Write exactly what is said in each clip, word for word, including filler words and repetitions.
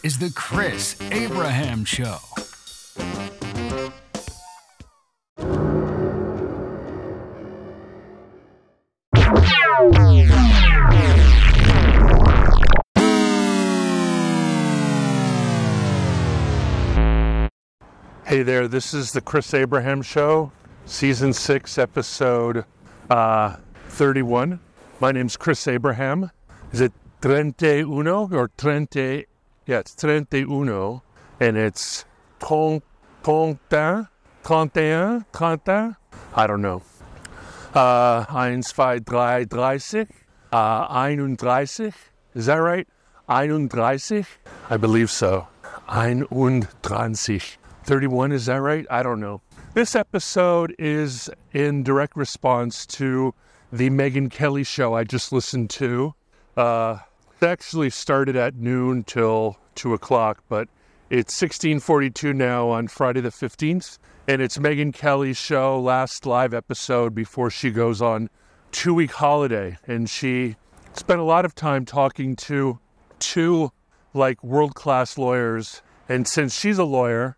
is the Chris Abraham Show. Hey there, this is the Chris Abraham Show, Season six, Episode uh, thirty-one. My name's Chris Abraham. Is it treinta y uno or treinta? Yeah, it's treinta y uno, and it's treinta, treinta, treinta, treinta. I don't know. Uh, eins, zwei, drei, dreißig. Uh, einunddreißig. Is that right? einunddreißig? I believe so. einunddreißig. thirty-one, is that right? I don't know. This episode is in direct response to the Megyn Kelly show I just listened to. Uh, it actually started at noon till two o'clock, but it's sixteen forty-two now on Friday the fifteenth, and it's Megyn Kelly's show, last live episode before she goes on two-week holiday, and she spent a lot of time talking to two, like, world-class lawyers, and since she's a lawyer,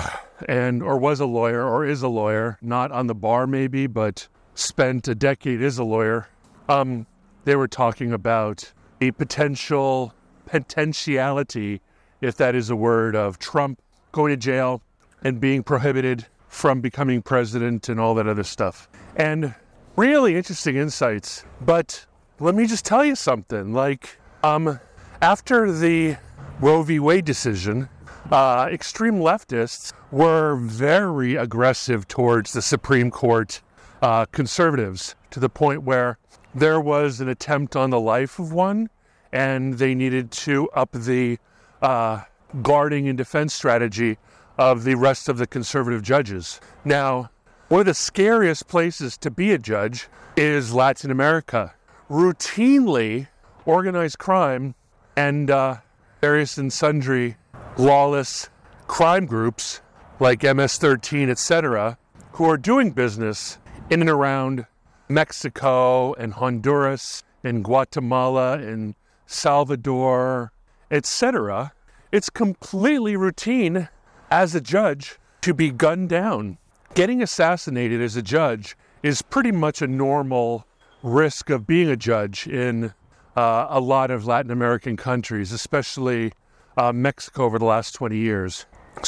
and or was a lawyer or is a lawyer, not on the bar maybe, but spent a decade as a lawyer, um, they were talking about the potential, potentiality, if that is a word, of Trump going to jail and being prohibited from becoming president and all that other stuff. And really interesting insights. But let me just tell you something, like, um, after the Roe v. Wade decision, Uh, extreme leftists were very aggressive towards the Supreme Court uh, conservatives, to the point where there was an attempt on the life of one, and they needed to up the uh, guarding and defense strategy of the rest of the conservative judges. Now, one of the scariest places to be a judge is Latin America. Routinely, organized crime and uh, various and sundry lawless crime groups like M S thirteen, et cetera, who are doing business in and around Mexico and Honduras and Guatemala and Salvador, et cetera. It's completely routine as a judge to be gunned down. Getting assassinated as a judge is pretty much a normal risk of being a judge in uh, a lot of Latin American countries, especially Uh, Mexico over the last twenty years.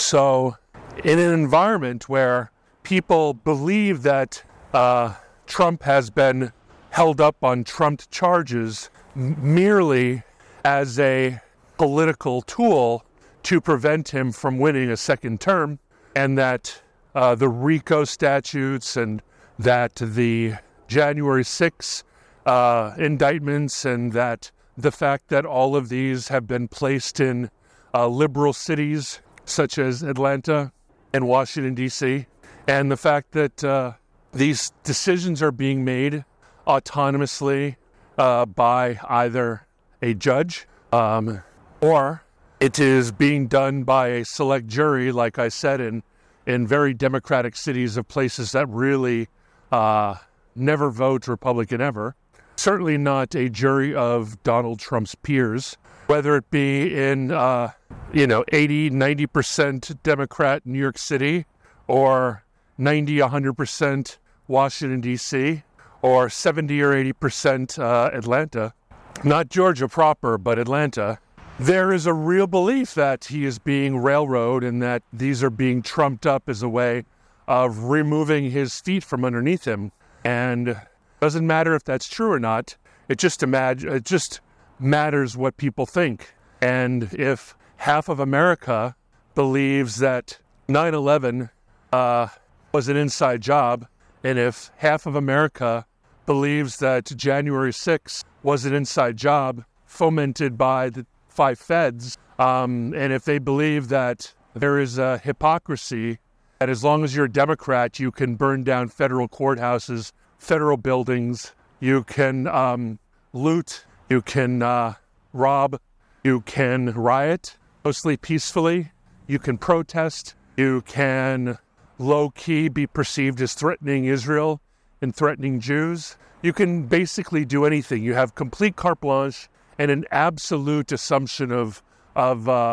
So in an environment where people believe that uh, Trump has been held up on Trump charges m- merely as a political tool to prevent him from winning a second term, and that uh, the RICO statutes and that the January sixth uh, indictments, and that the fact that all of these have been placed in uh, liberal cities such as Atlanta and Washington, D C, and the fact that uh, these decisions are being made autonomously uh, by either a judge um, or it is being done by a select jury, like I said, in, in very democratic cities of places that really uh, never vote Republican ever. Certainly not a jury of Donald Trump's peers, whether it be in, uh, you know, eighty, ninety percent Democrat New York City, or ninety, one hundred percent Washington, D C, or seventy or eighty percent uh, Atlanta. Not Georgia proper, but Atlanta. There is a real belief that he is being railroaded and that these are being trumped up as a way of removing his feet from underneath him. And it doesn't matter if that's true or not. It just imagine, it just matters what people think. And if half of America believes that nine eleven uh, was an inside job, and if half of America believes that January sixth was an inside job fomented by the five feds, um, and if they believe that there is a hypocrisy, that as long as you're a Democrat, you can burn down federal courthouses, federal buildings, you can um, loot, you can uh, rob, you can riot, mostly peacefully, you can protest, you can low-key be perceived as threatening Israel and threatening Jews. You can basically do anything. You have complete carte blanche and an absolute assumption of of uh,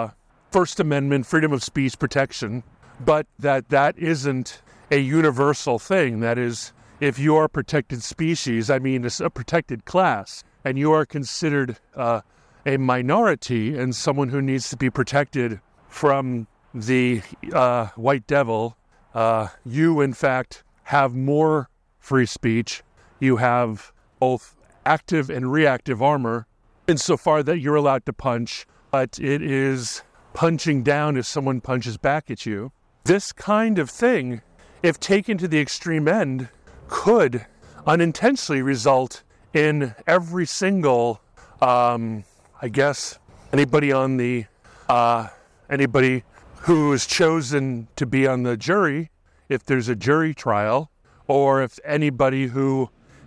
First Amendment freedom of speech protection, but that that isn't a universal thing. That is, if you are a protected species, I mean a protected class, and you are considered uh, a minority and someone who needs to be protected from the uh, white devil, uh, you in fact have more free speech. You have both active and reactive armor insofar that you're allowed to punch, but it is punching down if someone punches back at you. This kind of thing, if taken to the extreme end, could unintentionally result in every single, um, I guess, anybody on the, uh, anybody who is chosen to be on the jury, if there's a jury trial, or if anybody who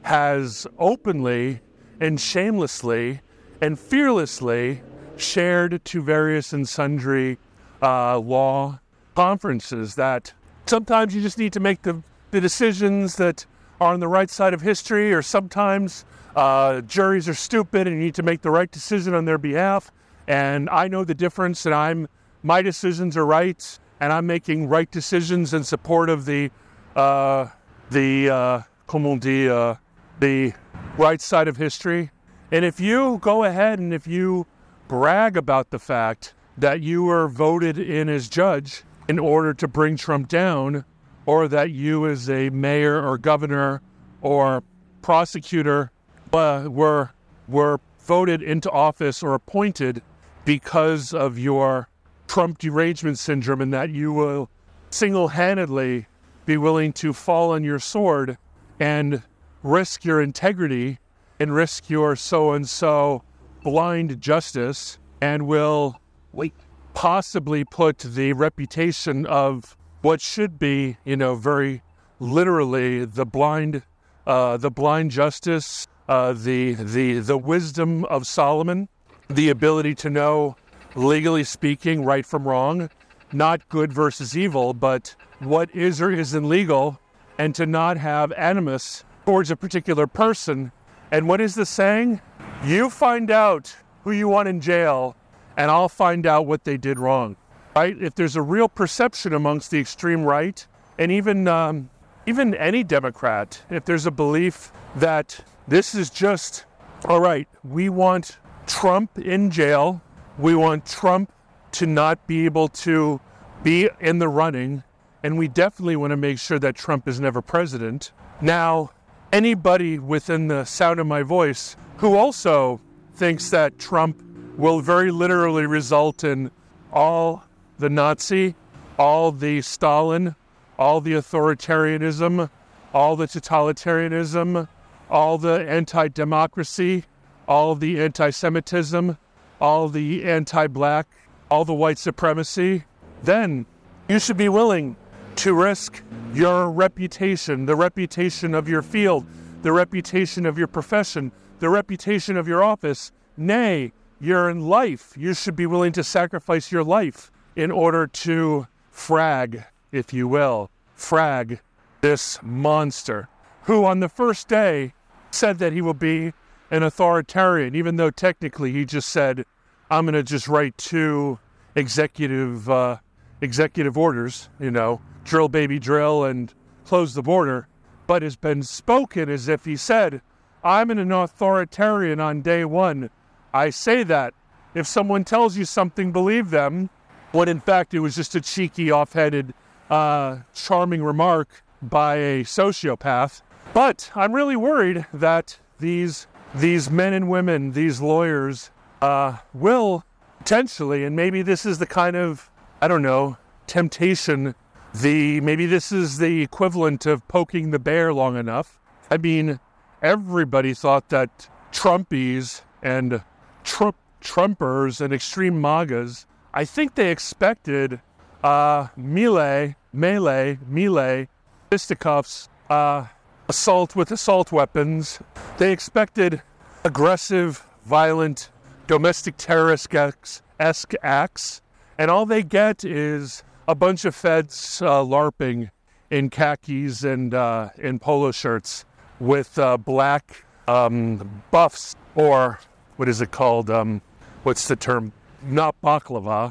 has openly and shamelessly and fearlessly shared to various and sundry uh, law conferences that sometimes you just need to make the, the decisions that are on the right side of history, or sometimes uh, juries are stupid and you need to make the right decision on their behalf. And I know the difference, and I'm my decisions are right, and I'm making right decisions in support of the uh, the uh, comment on dit, uh, the right side of history. And if you go ahead and if you brag about the fact that you were voted in as judge in order to bring Trump down, or that you as a mayor or governor or prosecutor uh, were were voted into office or appointed because of your Trump derangement syndrome, and that you will single-handedly be willing to fall on your sword and risk your integrity and risk your so-and-so blind justice, and will wait, possibly put the reputation of what should be, you know, very literally the blind, uh, the blind justice, uh, the the the wisdom of Solomon, the ability to know, legally speaking, right from wrong, not good versus evil, but what is or isn't legal, and to not have animus towards a particular person. And what is the saying? You find out who you want in jail, and I'll find out what they did wrong. Right? If there's a real perception amongst the extreme right, and even um, even any Democrat, if there's a belief that this is just, all right, we want Trump in jail, we want Trump to not be able to be in the running, and we definitely want to make sure that Trump is never president. Now, anybody within the sound of my voice who also thinks that Trump will very literally result in all the Nazi, all the Stalin, all the authoritarianism, all the totalitarianism, all the anti-democracy, all the anti-Semitism, all the anti-black, all the white supremacy, then you should be willing to risk your reputation, the reputation of your field, the reputation of your profession, the reputation of your office, nay, your life. You should be willing to sacrifice your life in order to frag, if you will, frag this monster, who on the first day said that he will be an authoritarian, even though technically he just said, I'm going to just write two executive uh, executive orders, you know, drill baby drill and close the border, but has been spoken as if he said, I'm an authoritarian on day one. I say that. If someone tells you something, believe them, when in fact it was just a cheeky, off-headed, uh, charming remark by a sociopath. But I'm really worried that these these men and women, these lawyers, uh, will potentially, and maybe this is the kind of, I don't know, temptation, the maybe this is the equivalent of poking the bear long enough. I mean, everybody thought that Trumpies and Trump, Trumpers and extreme MAGAs, I think they expected uh, melee, melee, melee, fisticuffs, uh, assault with assault weapons. They expected aggressive, violent, domestic terrorist-esque acts, and all they get is a bunch of feds uh, LARPing in khakis and uh, in polo shirts with uh, black um, buffs, or what is it called? Um, what's the term? Not baklava,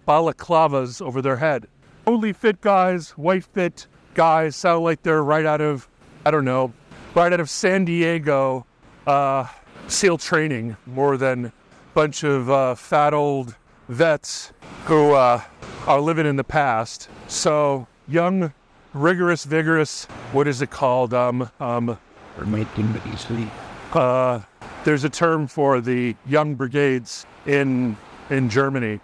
balaclavas over their head. Totally fit guys, white fit guys, sound like they're right out of, I don't know, right out of San Diego uh, SEAL training, more than a bunch of uh, fat old vets who uh, are living in the past. So young, rigorous, vigorous, what is it called? Um, um, uh, there's a term for the young brigades in in Germany.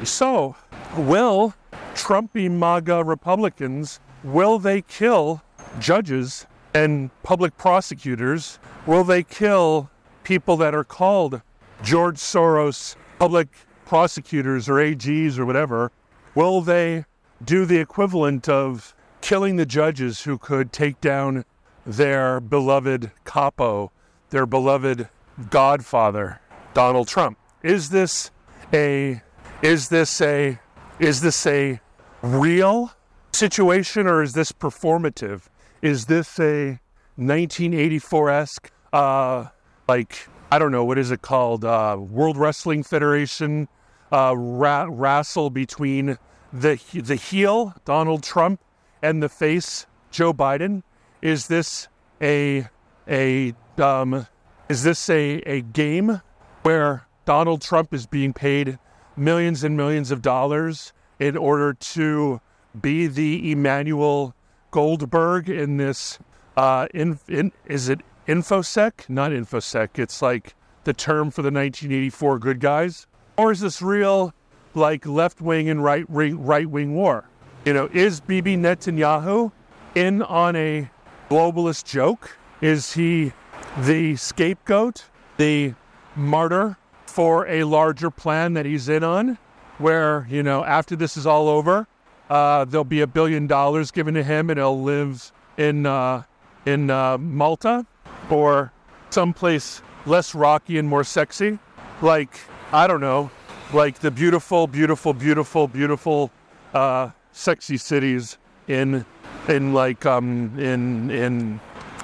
So will Trumpy MAGA Republicans, will they kill judges and public prosecutors? Will they kill people that are called George Soros public prosecutors or A Gs or whatever? Will they do the equivalent of killing the judges who could take down their beloved capo, their beloved godfather, Donald Trump? Is this a, is this a, is this a real situation, or is this performative? Is this a nineteen eighty-four-esque, uh, like, I don't know, what is it called, uh, World Wrestling Federation uh, ra- wrestle between the the heel, Donald Trump, and the face, Joe Biden? Is this a a um, is this a, a game where Donald Trump is being paid millions and millions of dollars in order to be the Emmanuel Goldberg in this, uh, in, in, is it InfoSec? Not InfoSec, it's like the term for the nineteen eighty-four good guys? Or is this real, like, left-wing and right, right-wing war? You know, is Bibi Netanyahu in on a globalist joke? Is he the scapegoat, the martyr for a larger plan that he's in on, where, you know, after this is all over, uh, there'll be a billion dollars given to him and he'll live in uh, in uh, Malta or someplace less rocky and more sexy, like, I don't know, like the beautiful, beautiful, beautiful, beautiful, uh, sexy cities in in like um in in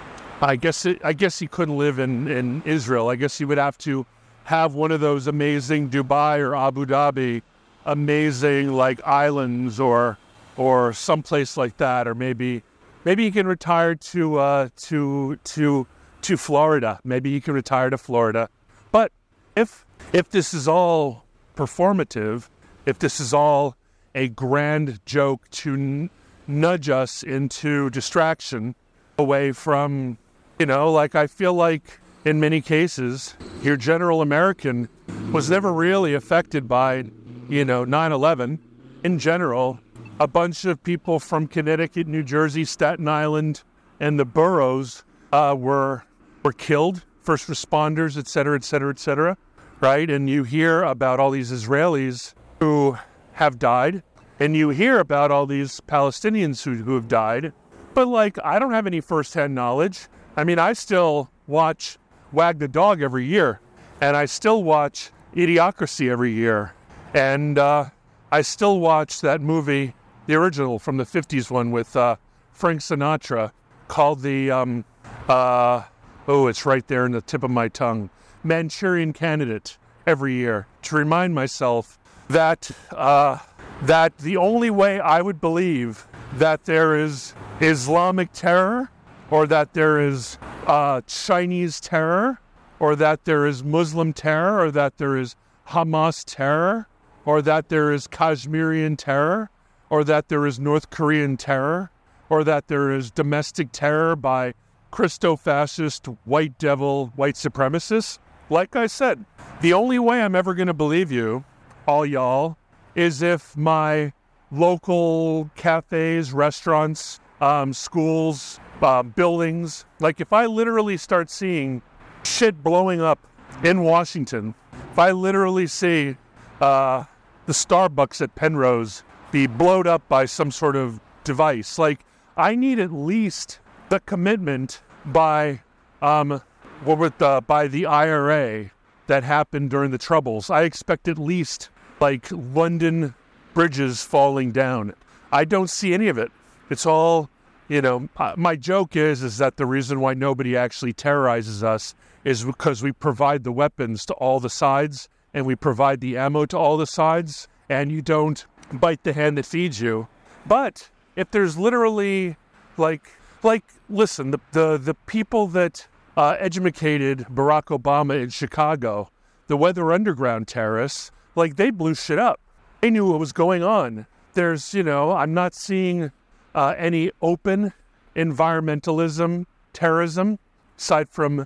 I guess it, I guess he couldn't live in, in Israel. I guess he would have to have one of those amazing Dubai or Abu Dhabi amazing like islands, or or someplace like that, or maybe maybe he can retire to uh to to to Florida. Maybe he can retire to Florida. But if if this is all performative, if this is all a grand joke to n- nudge us into distraction away from, you know, like I feel like in many cases, your general American was never really affected by, you know, nine eleven. In general, a bunch of people from Connecticut, New Jersey, Staten Island, and the boroughs uh, were were killed, first responders, et cetera, et cetera, et cetera, right? And you hear about all these Israelis who have died, and you hear about all these Palestinians who, who have died, but like, I don't have any firsthand knowledge. I mean, I still watch Wag the Dog every year, and I still watch Idiocracy every year, and uh, I still watch that movie, the original from the fifties one with uh, Frank Sinatra, called the, um, uh, oh, it's right there in the tip of my tongue, Manchurian Candidate, every year, to remind myself that uh, that the only way I would believe that there is Islamic terror, or that there is uh, Chinese terror, or that there is Muslim terror, or that there is Hamas terror, or that there is Kashmirian terror, or that there is North Korean terror, or that there is domestic terror by Christo-fascist, white devil, white supremacists. Like I said, the only way I'm ever going to believe you, all y'all, is if my local cafes, restaurants, um, schools, uh, buildings, like if I literally start seeing shit blowing up in Washington, if I literally see uh, the Starbucks at Penrose be blowed up by some sort of device, like I need at least the commitment by um, what with the, by the I R A that happened during the Troubles. I expect at least like London bridges falling down. I don't see any of it. It's all, you know, uh, my joke is, is that the reason why nobody actually terrorizes us is because we provide the weapons to all the sides, and we provide the ammo to all the sides, and you don't bite the hand that feeds you. But if there's literally like, like, listen, the the, the people that uh, educated Barack Obama in Chicago, the Weather Underground terrorists, like they blew shit up. They knew what was going on. There's, you know, I'm not seeing uh, any open environmentalism, terrorism, aside from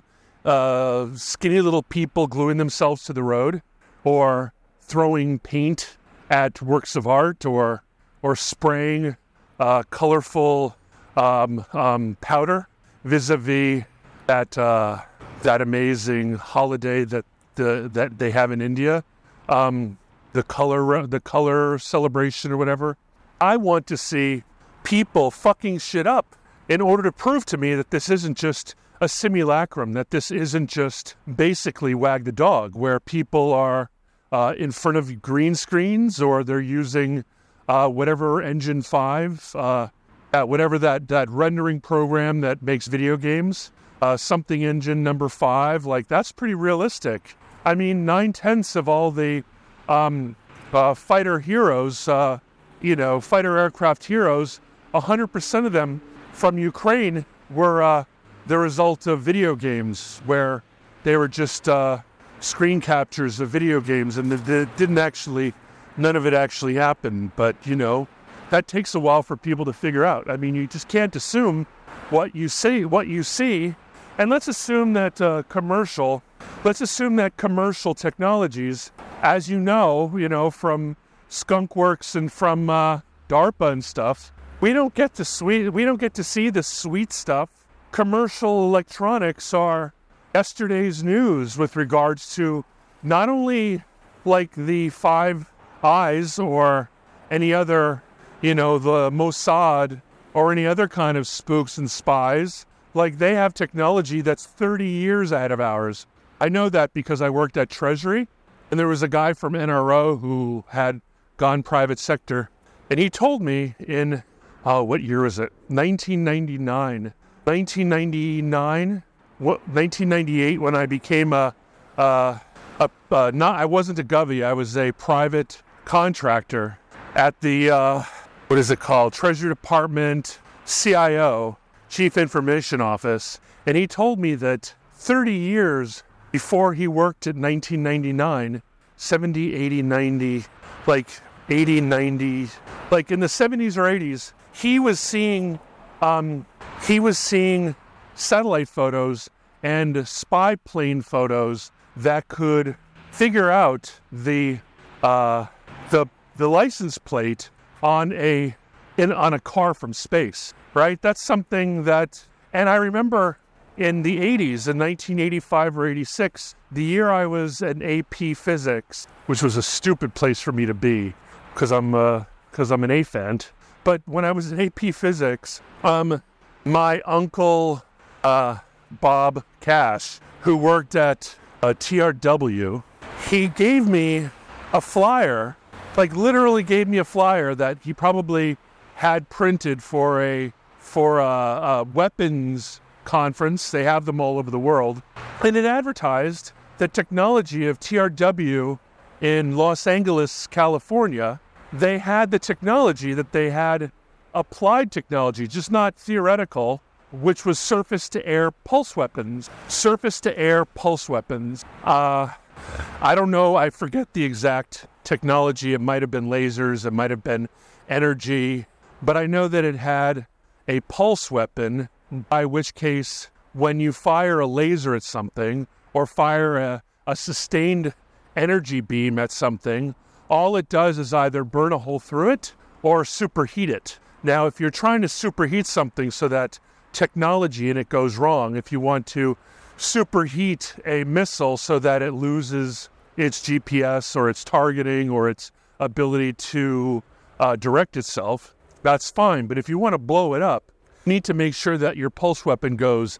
uh, skinny little people gluing themselves to the road or throwing paint at works of art or or spraying uh, colorful um, um, powder vis-a-vis that uh, that amazing holiday that the that they have in India, um, the color the color celebration or whatever. I want to see people fucking shit up in order to prove to me that this isn't just a simulacrum, that this isn't just basically Wag the Dog, where people are uh, in front of green screens or they're using uh, whatever Engine five, uh, uh, whatever that, that rendering program that makes video games, uh, something engine number five, like that's pretty realistic. I mean, nine-tenths of all the um, uh, fighter heroes, uh, you know, fighter aircraft heroes, one hundred percent of them from Ukraine were uh, the result of video games where they were just uh, screen captures of video games and it didn't actually, none of it actually happened. But, you know, that takes a while for people to figure out. I mean, you just can't assume what you see, what you see. And let's assume that uh, commercial, let's assume that commercial technologies, as you know, you know, from Skunkworks and from uh, DARPA and stuff, we don't get to sweet, we don't get to see the sweet stuff. Commercial electronics are yesterday's news with regards to not only like the Five Eyes or any other, you know, the Mossad or any other kind of spooks and spies. Like they have technology that's thirty years ahead of ours. I know that because I worked at Treasury and there was a guy from N R O who had gone private sector. And he told me in, oh, what year was it? nineteen ninety-nine. nineteen ninety-nine, what, nineteen ninety-eight, when I became a, uh, a uh, not, I wasn't a govie, I was a private contractor at the, uh, what is it called? Treasury Department, C I O, Chief Information Office. And he told me that thirty years before he worked at nineteen ninety-nine, seventy, eighty, ninety, like eighty, ninety, like in the seventies or eighties, he was seeing, um, he was seeing satellite photos and spy plane photos that could figure out the, uh, the, the license plate on a, in, on a car from space, right? That's something that, and I remember in the eighties, in nineteen eighty-five or eighty-six, the year I was in A P Physics, which was a stupid place for me to be, because I'm uh, because I'm an A F A N T. But when I was in A P Physics, um, my uncle uh, Bob Cash, who worked at uh, T R W, he gave me a flyer, like literally gave me a flyer that he probably had printed for a for a, a weapons conference. They have them all over the world. And it advertised the technology of T R W in Los Angeles, California. They had the technology that they had applied technology, just not theoretical, which was surface-to-air pulse weapons. Surface-to-air pulse weapons. Uh, I don't know, I forget the exact technology. It might have been lasers, it might have been energy, but I know that it had a pulse weapon, by which case when you fire a laser at something or fire a, a sustained energy beam at something, all it does is either burn a hole through it or superheat it. Now, if you're trying to superheat something so that technology in it goes wrong, if you want to superheat a missile so that it loses its G P S or its targeting or its ability to uh, direct itself, that's fine. But if you want to blow it up, you need to make sure that your pulse weapon goes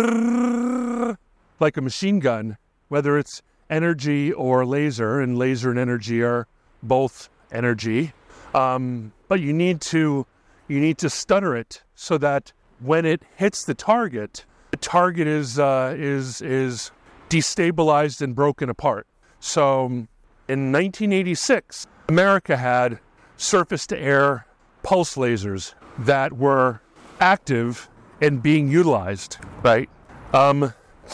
brrrr, like a machine gun, whether it's energy or laser, and laser and energy are both energy. Um, but you need to you need to stutter it so that when it hits the target, the target is uh, is is destabilized and broken apart. So in nineteen eighty-six, America had surface-to-air pulse lasers that were active and being utilized, right? Um,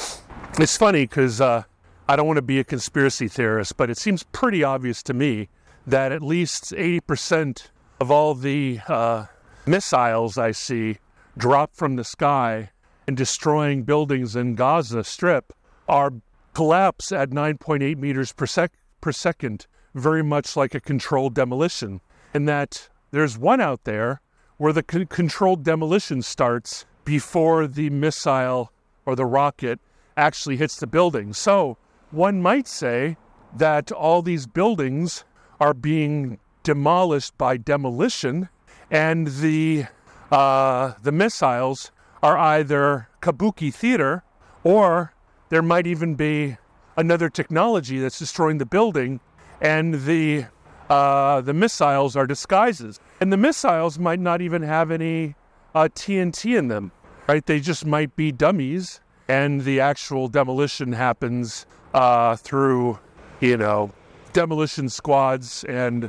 it's funny because uh, I don't want to be a conspiracy theorist, but it seems pretty obvious to me that at least eighty percent of all the uh, missiles I see drop from the sky and destroying buildings in Gaza Strip are collapse at nine point eight meters per, sec- per second, very much like a controlled demolition. And that there's one out there where the c- controlled demolition starts before the missile or the rocket actually hits the building. So one might say that all these buildings are being demolished by demolition, and the uh, the missiles are either kabuki theater, or there might even be another technology that's destroying the building, and the uh, the missiles are disguises. And the missiles might not even have any uh, T N T in them, right? They just might be dummies, and the actual demolition happens uh, through, you know, demolition squads and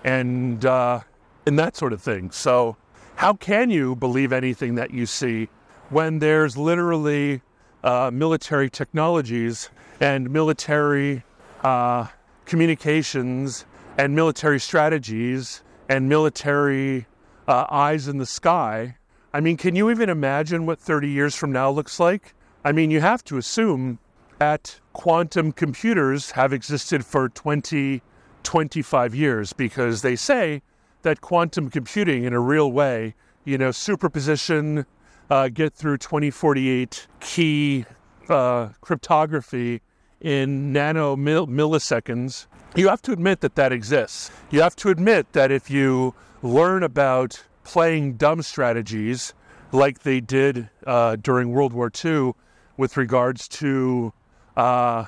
and uh, and that sort of thing. So how can you believe anything that you see when there's literally uh, military technologies and military uh, communications and military strategies and military uh, eyes in the sky? I mean, can you even imagine what thirty years from now looks like? I mean, you have to assume that quantum computers have existed for twenty, twenty-five years, because they say that quantum computing in a real way, you know, superposition, uh, get through twenty forty-eight key uh, cryptography in nano mil- milliseconds. You have to admit that that exists. You have to admit that if you learn about playing dumb strategies like they did uh, during World War Two with regards to uh,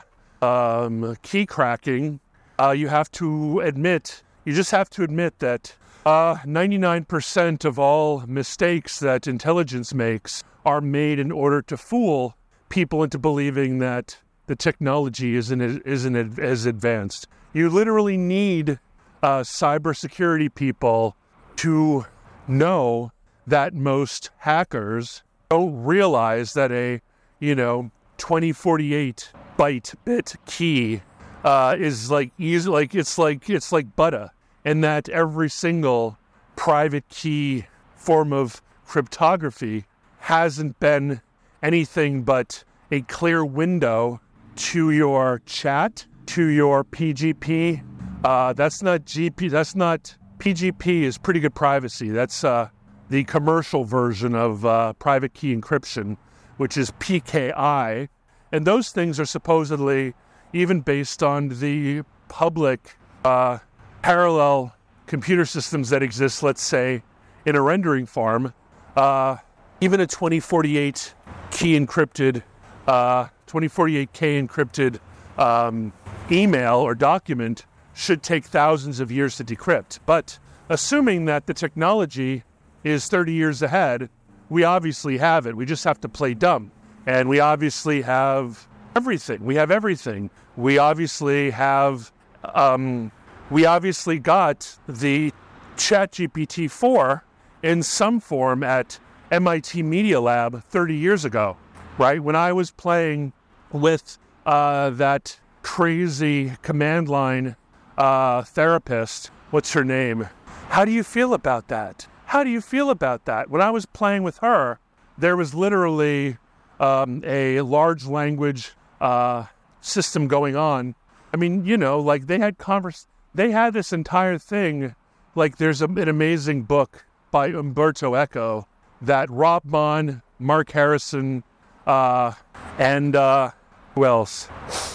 um, key cracking, uh, you have to admit, you just have to admit that uh, ninety-nine percent of all mistakes that intelligence makes are made in order to fool people into believing that the technology isn't, isn't as advanced. You literally need uh, cybersecurity people to know that most hackers don't realize that a, you know, twenty forty-eight byte bit key uh, is like easy, like it's like it's like butter, and that every single private key form of cryptography hasn't been anything but a clear window to your chat, to your P G P. Uh, that's not G P. That's not P G P. Is pretty good privacy. That's uh, the commercial version of uh, private key encryption, which is P K I. And those things are supposedly even based on the public uh, parallel computer systems that exist, let's say, in a rendering farm. Uh, even a twenty forty-eight key encrypted, uh, twenty forty-eight K encrypted um, email or document should take thousands of years to decrypt. But assuming that the technology is thirty years ahead, we obviously have it. We just have to play dumb. And we obviously have everything. We have everything. We obviously have, um, we obviously got the ChatGPT four in some form at M I T Media Lab thirty years ago, right? When I was playing with uh, that crazy command line uh, therapist, what's her name? How do you feel about that? How do you feel about that? When I was playing with her, there was literally um, a large language uh, system going on. I mean, you know, like they had converse, they had this entire thing. Like there's a, an amazing book by Umberto Eco that Rob Mon, Mark Harrison, uh, and uh, who else?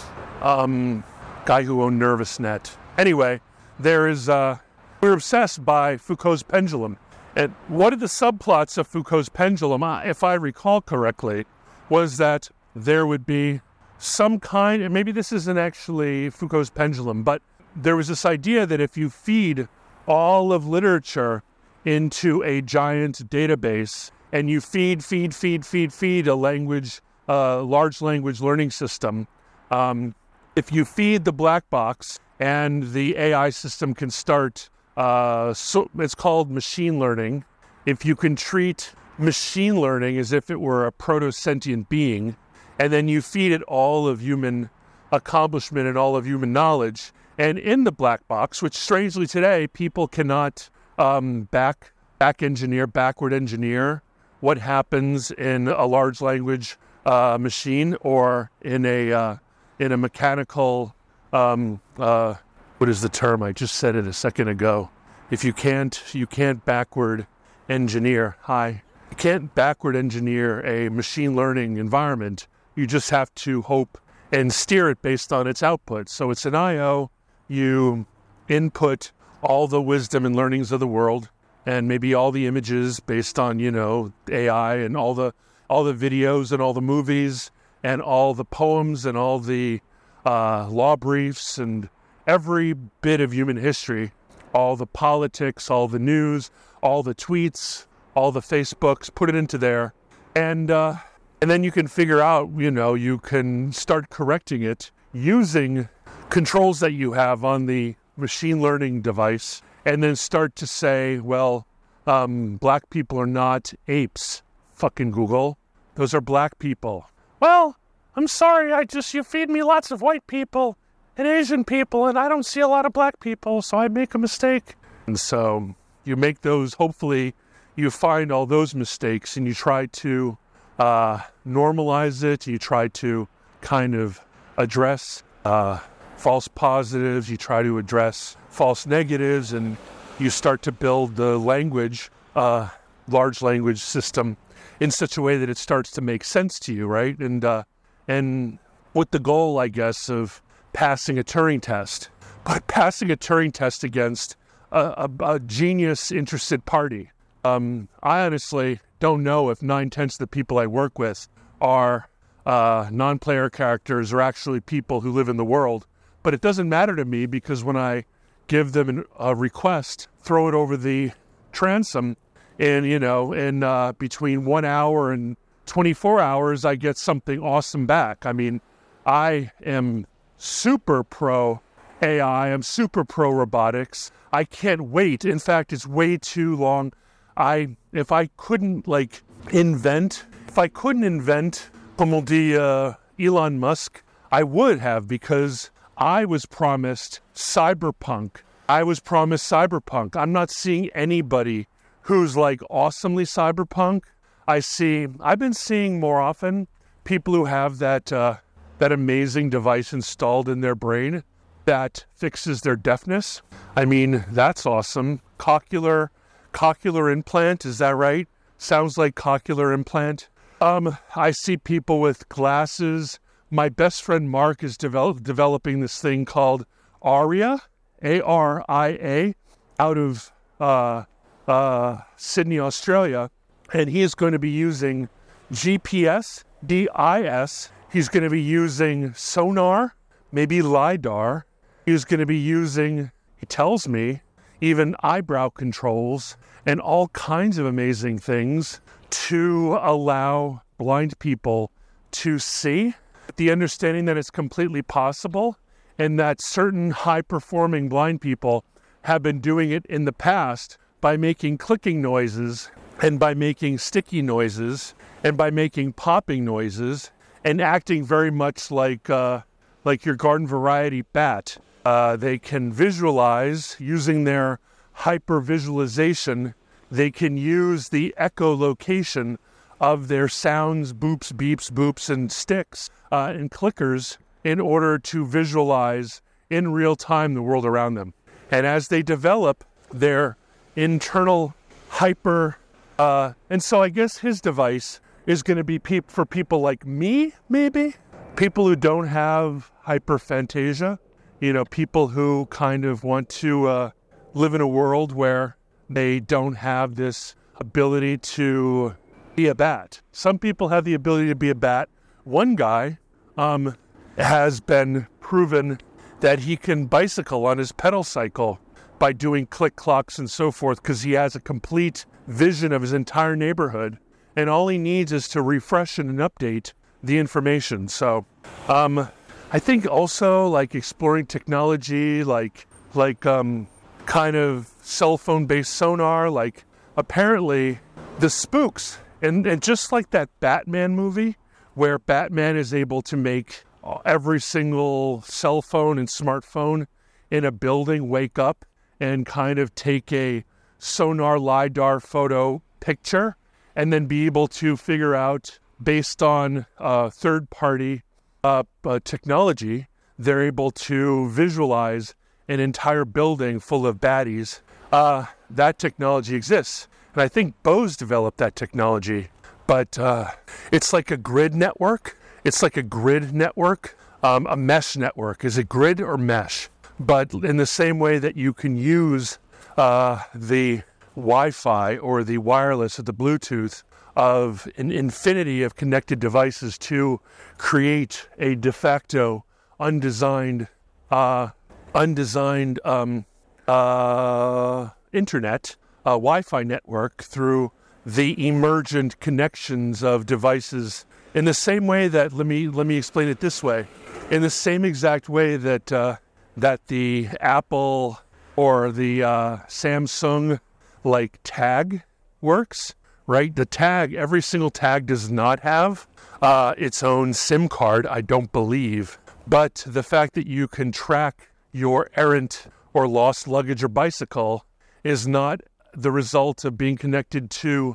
Um, guy who owned NervousNet. Anyway, there is, uh, we're obsessed by Foucault's pendulum. And one of the subplots of Foucault's pendulum, if I recall correctly, was that there would be some kind, and maybe this isn't actually Foucault's pendulum, but there was this idea that if you feed all of literature into a giant database, and you feed, feed, feed, feed, feed a language, uh, large language learning system, um, if you feed the black box and the A I system can start, uh, so it's called machine learning. If you can treat machine learning as if it were a proto-sentient being, and then you feed it all of human accomplishment and all of human knowledge, and in the black box, which strangely today people cannot um, back back engineer, backward engineer what happens in a large language uh, machine or in a uh, in a mechanical um, uh, what is the term? I just said it a second ago. If you can't you can't backward engineer. Hi, you can't backward engineer a machine learning environment. You just have to hope and steer it based on its output. So it's an I O. You input all the wisdom and learnings of the world, and maybe all the images based on, you know, A I, and all the all the videos and all the movies and all the poems and all the uh, law briefs and every bit of human history, all the politics, all the news, all the tweets, all the Facebooks, put it into there. And uh, and then you can figure out, you know, you can start correcting it using controls that you have on the machine learning device, and then start to say, well, um, black people are not apes, fucking Google. Those are black people. Well, I'm sorry, I just, you feed me lots of white people and Asian people, and I don't see a lot of black people, so I make a mistake. And so you make those, hopefully you find all those mistakes and you try to uh, normalize it, you try to kind of address uh, false positives, you try to address false negatives, and you start to build the language, uh, large language system in such a way that it starts to make sense to you, right? And uh, and with the goal, I guess, of passing a Turing test, but passing a Turing test against a, a, a genius interested party. Um, I honestly don't know if nine-tenths of the people I work with are uh, non-player characters or actually people who live in the world. But it doesn't matter to me, because when I give them an, a request, throw it over the transom, and, you know, in uh, between one hour and twenty-four hours, I get something awesome back. I mean, I am super pro A I. I'm super pro robotics. I can't wait. In fact, it's way too long. I, if I couldn't like invent, if I couldn't invent, como dit uh, Elon Musk, I would have, because I was promised cyberpunk. I was promised cyberpunk. I'm not seeing anybody who's like awesomely cyberpunk. I see, I've been seeing more often people who have that uh, that amazing device installed in their brain that fixes their deafness. I mean, that's awesome. Cochlear, cochlear implant, is that right? Sounds like cochlear implant. Um, I see people with glasses. My best friend Mark is develop, developing this thing called Aria, A R I A, out of uh, uh, Sydney, Australia. And he is going to be using G P S, D I S. He's going to be using sonar, maybe LiDAR. He's going to be using, he tells me, even eyebrow controls and all kinds of amazing things to allow blind people to see. The understanding that it's completely possible, and that certain high-performing blind people have been doing it in the past by making clicking noises, and by making sticky noises, and by making popping noises, and acting very much like uh, like your garden variety bat. Uh, they can visualize using their hyper-visualization. They can use the echolocation of their sounds, boops, beeps, boops, and sticks uh, and clickers in order to visualize in real time the world around them. And as they develop their internal hyper, uh, and so I guess his device is going to be pe- for people like me, maybe? People who don't have hyperphantasia, you know, people who kind of want to uh, live in a world where they don't have this ability to be a bat. Some people have the ability to be a bat. One guy um, has been proven that he can bicycle on his pedal cycle by doing click clocks and so forth, because he has a complete vision of his entire neighborhood, and all he needs is to refresh and update the information. So um, I think also like exploring technology, like like um, kind of cell phone based sonar, like apparently the spooks, and, and just like that Batman movie where Batman is able to make every single cell phone and smartphone in a building wake up and kind of take a sonar LiDAR photo picture and then be able to figure out based on uh, third-party uh, uh, technology, they're able to visualize an entire building full of baddies. Uh, that technology exists. And I think Bose developed that technology. But uh, it's like a grid network. It's like a grid network, um, a mesh network. Is it grid or mesh? But in the same way that you can use uh, the Wi-Fi or the wireless or the Bluetooth of an infinity of connected devices to create a de facto undesigned, uh, undesigned um, uh, internet, uh, Wi-Fi network through the emergent connections of devices. In the same way that, let me let me explain it this way, in the same exact way that uh, that the Apple or the uh, Samsung like tag works, right? The tag, every single tag does not have uh, its own SIM card, I don't believe. But the fact that you can track your errant or lost luggage or bicycle is not the result of being connected to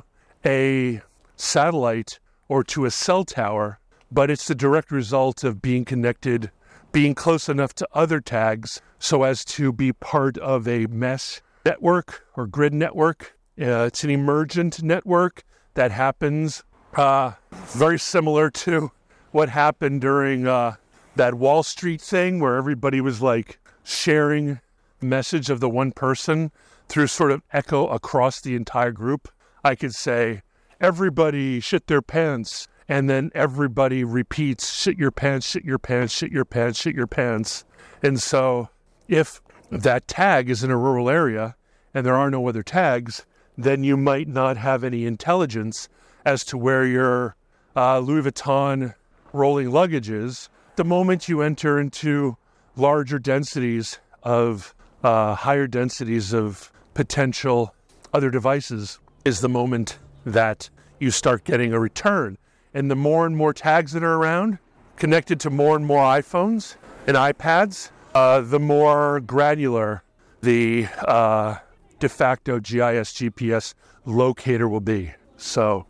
a satellite or to a cell tower, but it's the direct result of being connected, being close enough to other tags so as to be part of a mesh network or grid network. Uh, it's an emergent network that happens uh, very similar to what happened during uh, that Wall Street thing where everybody was like sharing the message of the one person through sort of echo across the entire group. I could say, everybody shit their pants, and then everybody repeats, shit your pants, shit your pants, shit your pants, shit your pants. And so if that tag is in a rural area and there are no other tags, then you might not have any intelligence as to where your uh, Louis Vuitton rolling luggage is. The moment you enter into larger densities of, uh, higher densities of potential other devices is the moment that you start getting a return. And the more and more tags that are around, connected to more and more iPhones and iPads, uh, the more granular the uh, de facto G I S G P S locator will be. So,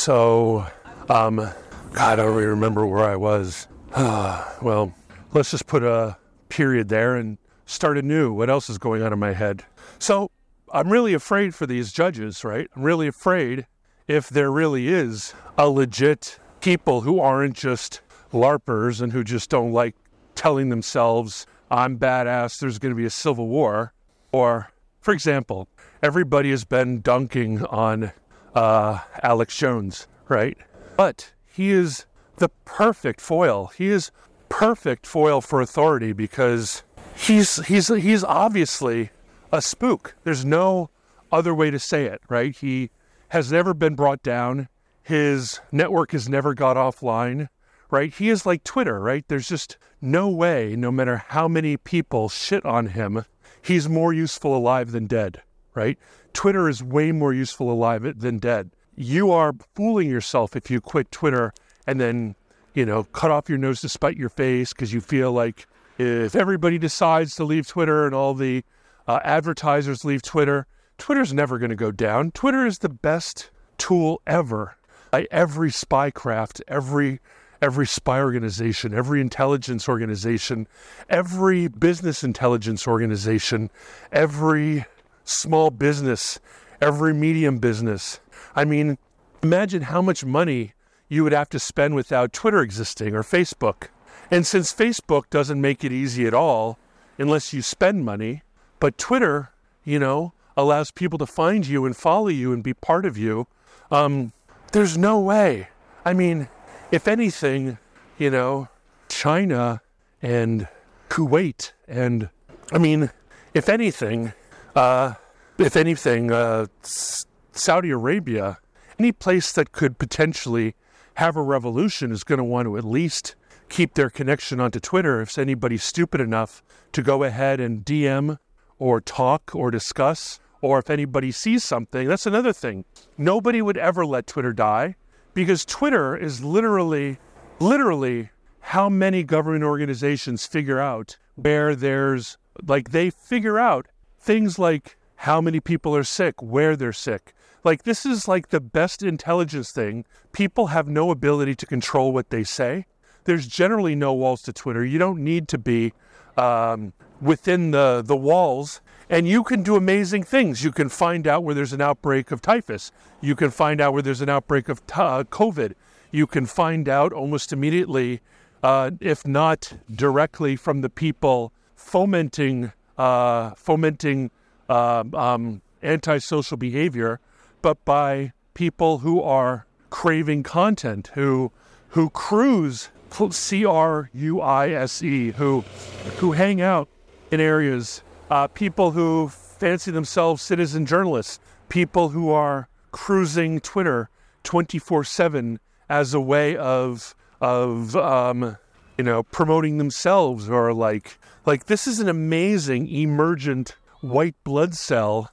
so, um, God, I don't really remember where I was. Well, let's just put a period there and start anew. What else is going on in my head? So, I'm really afraid for these judges, right? I'm really afraid if there really is a legit people who aren't just LARPers and who just don't like telling themselves, I'm badass, there's going to be a civil war. Or, for example, everybody has been dunking on uh, Alex Jones, right? But he is the perfect foil. He is perfect foil for authority because he's he's he's obviously a spook. There's no other way to say it, right? He has never been brought down. His network has never got offline, right? He is like Twitter, right? There's just no way, no matter how many people shit on him, he's more useful alive than dead, right? Twitter is way more useful alive than dead. You are fooling yourself if you quit Twitter and then, you know, cut off your nose to spite your face because you feel like if everybody decides to leave Twitter and all the uh, advertisers leave Twitter, Twitter's never going to go down. Twitter is the best tool ever by every spycraft, every every spy organization, every intelligence organization, every business intelligence organization, every small business, every medium business. I mean, imagine how much money you would have to spend without Twitter existing or Facebook. And since Facebook doesn't make it easy at all, unless you spend money, but Twitter, you know, allows people to find you and follow you and be part of you, um, there's no way. I mean, if anything, you know, China and Kuwait and, I mean, if anything, uh, if anything, uh, Saudi Arabia, any place that could potentially have a revolution is going to want to at least keep their connection onto Twitter. If anybody's stupid enough to go ahead and D M or talk or discuss, or if anybody sees something, that's another thing. Nobody would ever let Twitter die, because Twitter is literally, literally how many government organizations figure out where there's, like they figure out things like how many people are sick, where they're sick. Like this is like the best intelligence thing. People have no ability to control what they say. There's generally no walls to Twitter. You don't need to be um, within the, the walls, and you can do amazing things. You can find out where there's an outbreak of typhus. You can find out where there's an outbreak of t- uh, COVID. You can find out almost immediately, uh, if not directly from the people fomenting uh, fomenting uh, um, antisocial behavior, but by people who are craving content, who who cruise, C R U I S E, who who hang out in areas, uh, people who fancy themselves citizen journalists, people who are cruising Twitter twenty-four seven as a way of of um, you know promoting themselves, or like like this is an amazing emergent white blood cell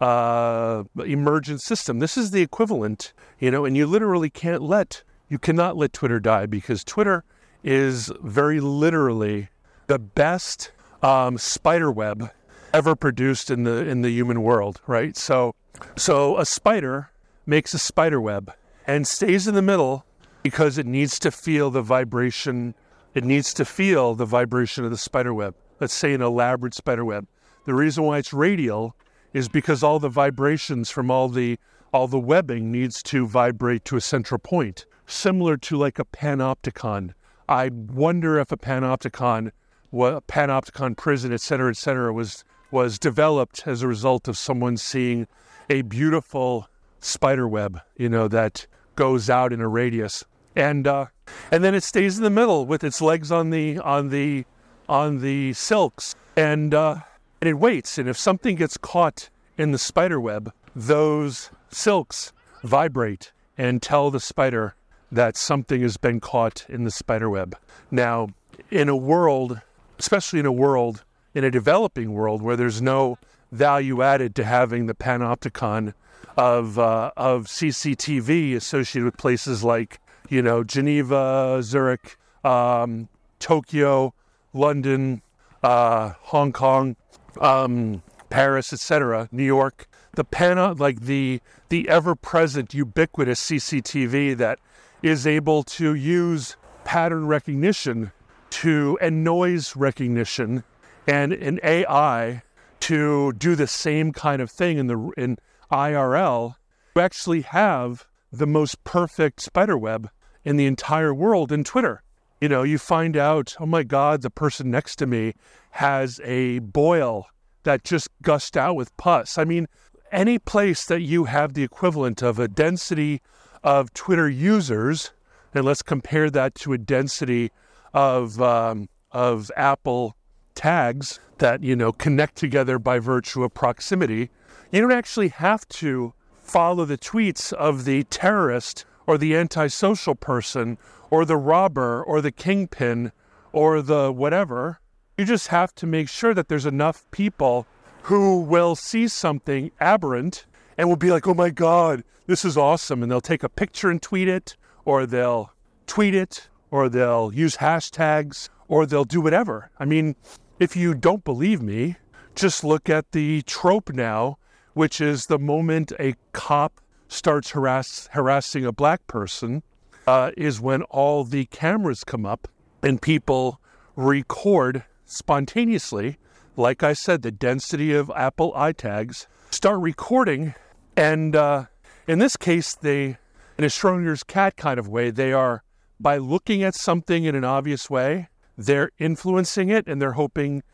uh, emergent system. This is the equivalent, you know, and you literally can't let you cannot let Twitter die, because Twitter is very literally the best um, spider web ever produced in the in the human world, right? So, so a spider makes a spider web and stays in the middle because it needs to feel the vibration. It needs to feel the vibration of the spider web. Let's say an elaborate spider web. The reason why it's radial is because all the vibrations from all the all the webbing needs to vibrate to a central point, similar to like a panopticon. I wonder if a panopticon, a panopticon prison, et cetera, et cetera, was was developed as a result of someone seeing a beautiful spider web, you know, that goes out in a radius, and uh, and then it stays in the middle with its legs on the on the on the silks, and uh, and it waits. And if something gets caught in the spider web, those silks vibrate and tell the spider that something has been caught in the spider web. Now, in a world, especially in a world, in a developing world where there's no value added to having the panopticon of uh, of C C T V associated with places like, you know, Geneva, Zurich, um, Tokyo, London, uh, Hong Kong, um, Paris, et cetera, New York, the pan like the the ever-present, ubiquitous C C T V that is able to use pattern recognition to and noise recognition and an A I to do the same kind of thing in the in I R L. You actually have the most perfect spider web in the entire world in Twitter. You know, you find out, oh my God, the person next to me has a boil that just gushed out with pus. I mean, any place that you have the equivalent of a density of Twitter users, and let's compare that to a density of um, of Apple tags that, you know, connect together by virtue of proximity, you don't actually have to follow the tweets of the terrorist or the antisocial person or the robber or the kingpin or the whatever. You just have to make sure that there's enough people who will see something aberrant and will be like, oh my God, this is awesome. And they'll take a picture and tweet it, or they'll tweet it, or they'll use hashtags, or they'll do whatever. I mean, if you don't believe me, just look at the trope now, which is the moment a cop starts harass, harassing a black person, uh, is when all the cameras come up and people record spontaneously. Like I said, the density of Apple iTags start recording, and uh, in this case, they, in a Schrodinger's cat kind of way, they are, by looking at something in an obvious way, they're influencing it, and they're hoping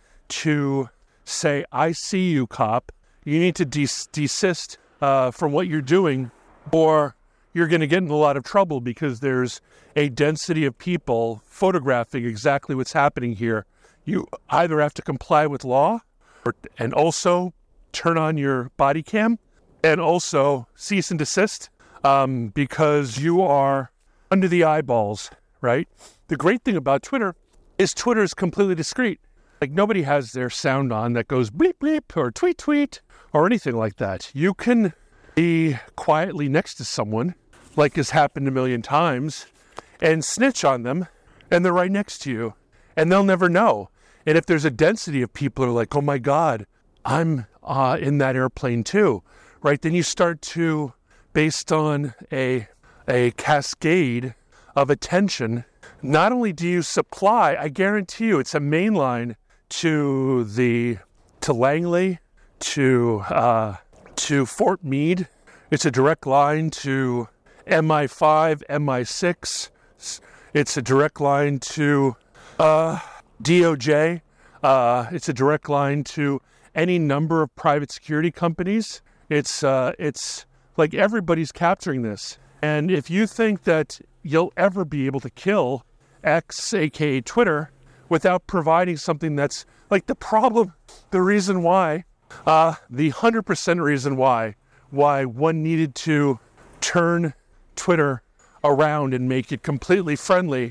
to say, I see you, cop. You need to des- desist uh, from what you're doing, or you're going to get in a lot of trouble, because there's a density of people photographing exactly what's happening here. You either have to comply with law, or, and also turn on your body cam, and also cease and desist, um, because you are under the eyeballs, right? The great thing about Twitter is Twitter is completely discreet. Like nobody has their sound on that goes bleep bleep or tweet tweet or anything like that. You can be quietly next to someone, like has happened a million times, and snitch on them, and they're right next to you, and they'll never know. And if there's a density of people who are like, oh my God, I'm uh, in that airplane too, right? Then you start to, based on a a cascade of attention, not only do you supply, I guarantee you, it's a main line to the to Langley, to uh, to Fort Meade. It's a direct line to M I five, M I six. It's a direct line to uh, D O J. Uh, it's a direct line to any number of private security companies. It's uh, it's like everybody's capturing this. And if you think that you'll ever be able to kill X, aka Twitter, without providing something that's like the problem, the reason why, uh, the one hundred percent reason why, why one needed to turn Twitter around and make it completely friendly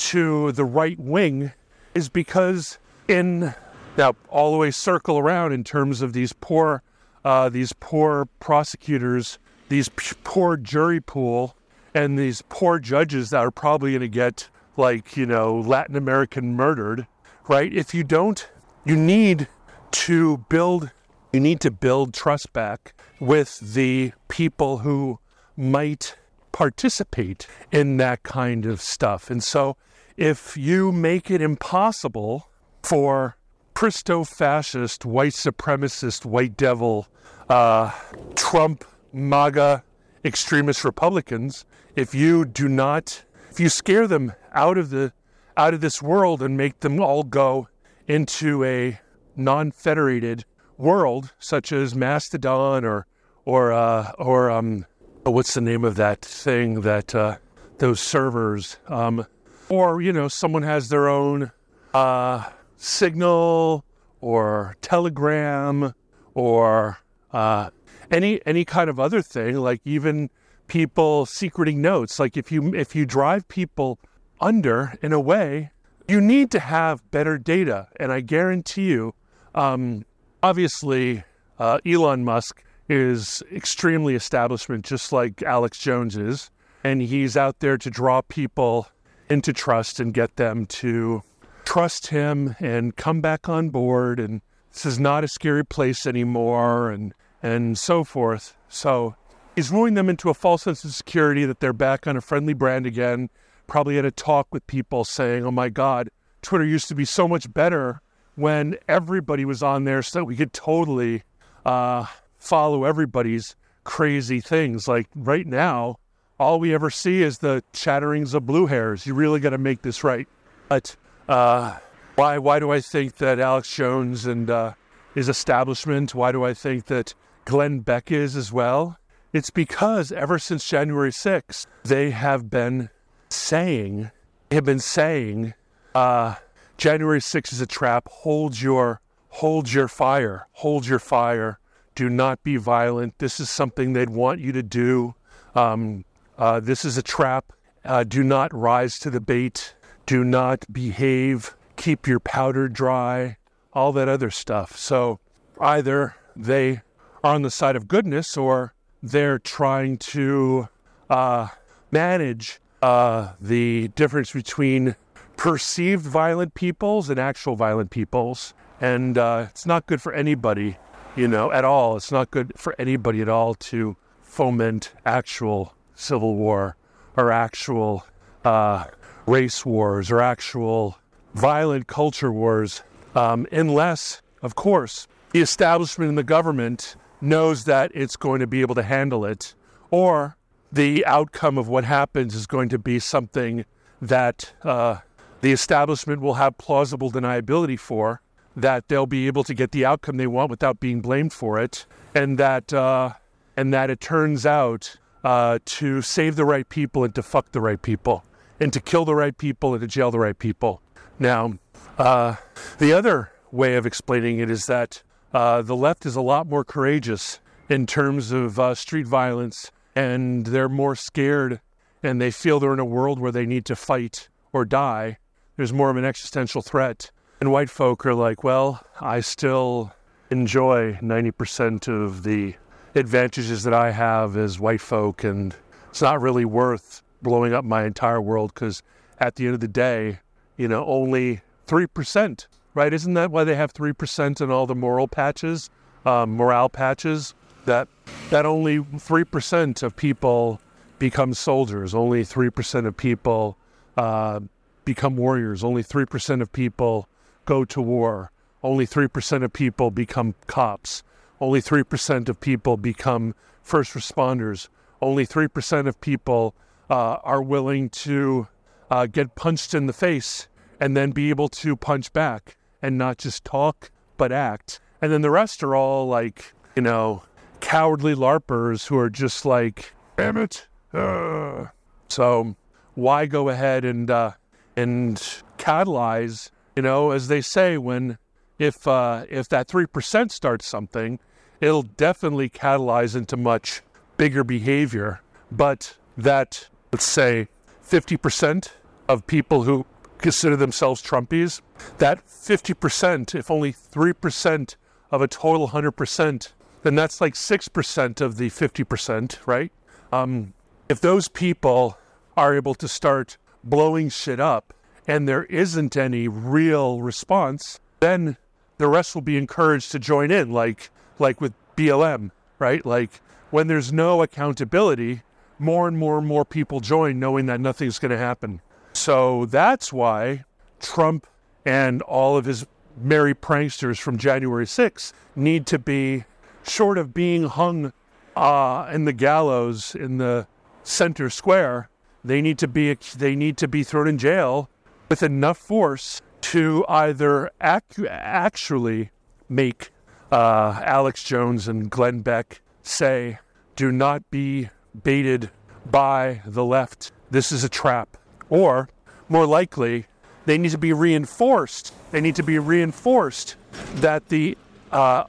to the right wing is because in, now all the way circle around in terms of these poor, uh, these poor prosecutors, these p- poor jury pool, and these poor judges that are probably going to get like, you know, Latin American murdered, right? If you don't, you need to build, you need to build trust back with the people who might participate in that kind of stuff. And so if you make it impossible for Christo-fascist, white supremacist, white devil, uh, Trump, MAGA, extremist Republicans, if you do not, if you scare them out of the, out of this world and make them all go into a non-federated world, such as Mastodon or, or, uh, or, um, what's the name of that thing that, uh, those servers, um, or, you know, someone has their own, uh, Signal or Telegram or, uh, any, any kind of other thing, like even people secreting notes. Like if you, if you drive people under in a way, you need to have better data. And I guarantee you, um, obviously, uh, Elon Musk is extremely establishment, just like Alex Jones is. And he's out there to draw people into trust and get them to trust him and come back on board. And this is not a scary place anymore, and, and so forth. So he's wooing them into a false sense of security that they're back on a friendly brand again. Probably had a talk with people saying, oh my God, Twitter used to be so much better when everybody was on there so that we could totally uh, follow everybody's crazy things. Like right now, all we ever see is the chatterings of blue hairs. You really got to make this right. But uh, why why do I think that Alex Jones and uh, his establishment, why do I think that Glenn Beck is as well? It's because ever since January sixth, they have been saying, they have been saying, uh, January sixth is a trap. Hold your, hold your fire. Hold your fire. Do not be violent. This is something they'd want you to do. Um, uh, this is a trap. Uh, do not rise to the bait. Do not behave. Keep your powder dry. All that other stuff. So either they are on the side of goodness or they're trying to uh, manage uh, the difference between perceived violent peoples and actual violent peoples. And uh, it's not good for anybody, you know, at all. It's not good for anybody at all to foment actual civil war or actual uh, race wars or actual violent culture wars, um, unless, of course, the establishment and the government knows that it's going to be able to handle it, or the outcome of what happens is going to be something that uh, the establishment will have plausible deniability for, that they'll be able to get the outcome they want without being blamed for it, and that uh, and that it turns out uh, to save the right people and to fuck the right people, and to kill the right people and to jail the right people. Now, uh, the other way of explaining it is that uh, the left is a lot more courageous in terms of uh, street violence, and they're more scared, and they feel they're in a world where they need to fight or die. There's more of an existential threat. And white folk are like, well, I still enjoy ninety percent of the advantages that I have as white folk, and it's not really worth blowing up my entire world because at the end of the day, you know, only three percent, right? Isn't that why they have three percent in all the moral patches, um, morale patches? That that only three percent of people become soldiers, only three percent of people uh, become warriors, only three percent of people go to war, only three percent of people become cops, only three percent of people become first responders, only three percent of people uh, are willing to uh, get punched in the face and then be able to punch back and not just talk, but act. And then the rest are all like, you know, cowardly LARPers who are just like, damn it. Uh. So why go ahead and uh, and catalyze, you know, as they say, when if uh, if that three percent starts something, it'll definitely catalyze into much bigger behavior. But that, let's say, fifty percent of people who consider themselves Trumpies, that fifty percent, if only three percent of a total one hundred percent, then that's like six percent of the fifty percent, right? Um, if those people are able to start blowing shit up and there isn't any real response, then the rest will be encouraged to join in, like like with B L M, right? Like when there's no accountability, more and more and more people join knowing that nothing's going to happen. So that's why Trump and all of his merry pranksters from January sixth need to be, short of being hung uh, in the gallows in the center square, they need to be they need to be thrown in jail with enough force to either ac- actually make uh, Alex Jones and Glenn Beck say, do not be baited by the left. This is a trap. Or, more likely, they need to be reinforced. They need to be reinforced that the uh,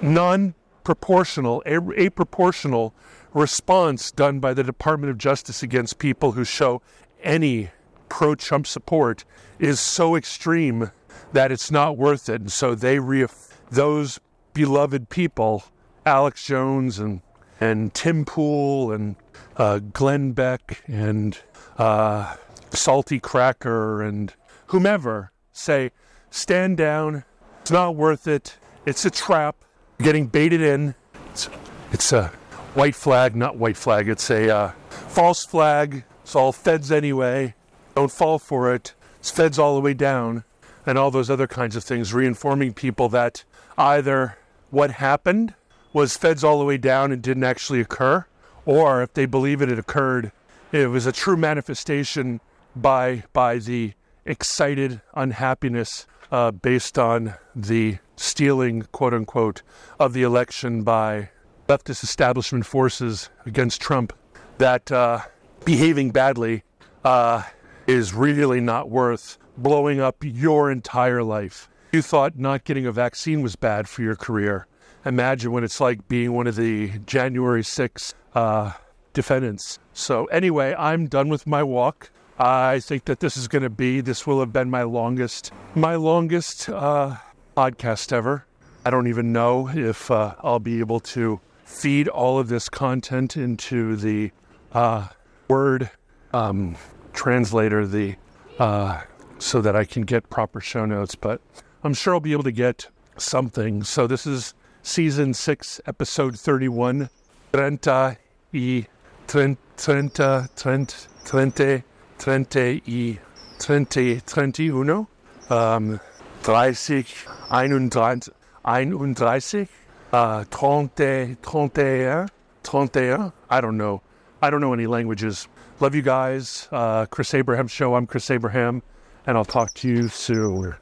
non-proportional, a- aproportional response done by the Department of Justice against people who show any pro-Trump support is so extreme that it's not worth it. And so they re- those beloved people, Alex Jones and and Tim Pool and uh, Glenn Beck and uh, Salty Cracker and whomever, say, stand down. It's not worth it. It's a trap. You're getting baited in. It's, it's a white flag, not white flag. It's a uh, false flag. It's all feds anyway. Don't fall for it. It's feds all the way down, and all those other kinds of things, reinforming people that either what happened was feds all the way down and didn't actually occur, or if they believe it had occurred, it was a true manifestation by by the excited unhappiness uh, based on the stealing, quote unquote, of the election by leftist establishment forces against Trump, that uh, behaving badly uh, is really not worth blowing up your entire life. You thought not getting a vaccine was bad for your career. Imagine what it's like being one of the January sixth uh, defendants. So anyway, I'm done with my walk. I think that this is going to be, this will have been my longest, my longest uh, podcast ever. I don't even know if uh, I'll be able to feed all of this content into the uh, Word um, translator, the uh, so that I can get proper show notes, but I'm sure I'll be able to get something. So this is Season six, Episode thirty-one, Treinta y Treinta, Treinta, Treinta, Treinta y Treinta, Treinta-uno, um, dreißig, einunddreißig, einunddreißig, uh, trente, trente-un, trente-un. I don't know. I don't know any languages. Love you guys. Uh, Chris Abraham Show. I'm Chris Abraham, and I'll talk to you soon.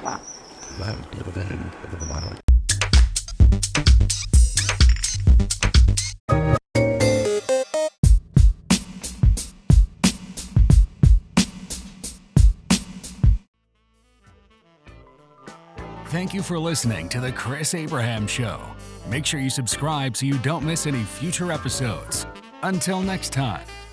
Thank you for listening to The Chris Abraham Show. Make sure you subscribe so you don't miss any future episodes. Until next time.